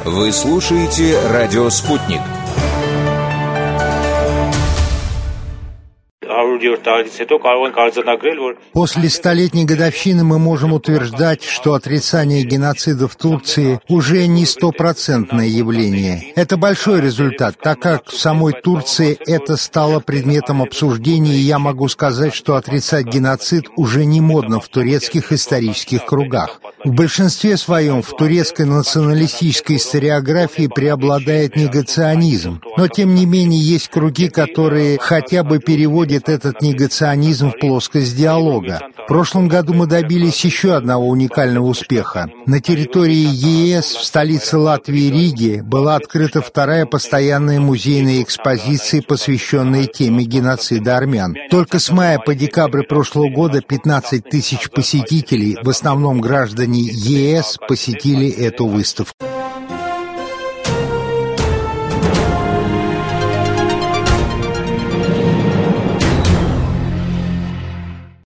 Вы слушаете «Радио Спутник». После столетней годовщины мы можем утверждать, что отрицание геноцида в Турции уже не стопроцентное явление. Это большой результат, так как в самой Турции это стало предметом обсуждения, и я могу сказать, что отрицать геноцид уже не модно в турецких исторических кругах. В большинстве своем в турецкой националистической историографии преобладает негационизм, но тем не менее есть круги, которые хотя бы переводят этот негационизм в плоскость диалога. В прошлом году мы добились еще одного уникального успеха. На территории ЕС в столице Латвии Риге была открыта вторая постоянная музейная экспозиция, посвященная теме геноцида армян. Только с мая по декабрь прошлого года 15 тысяч посетителей, в основном граждане ЕС, посетили эту выставку.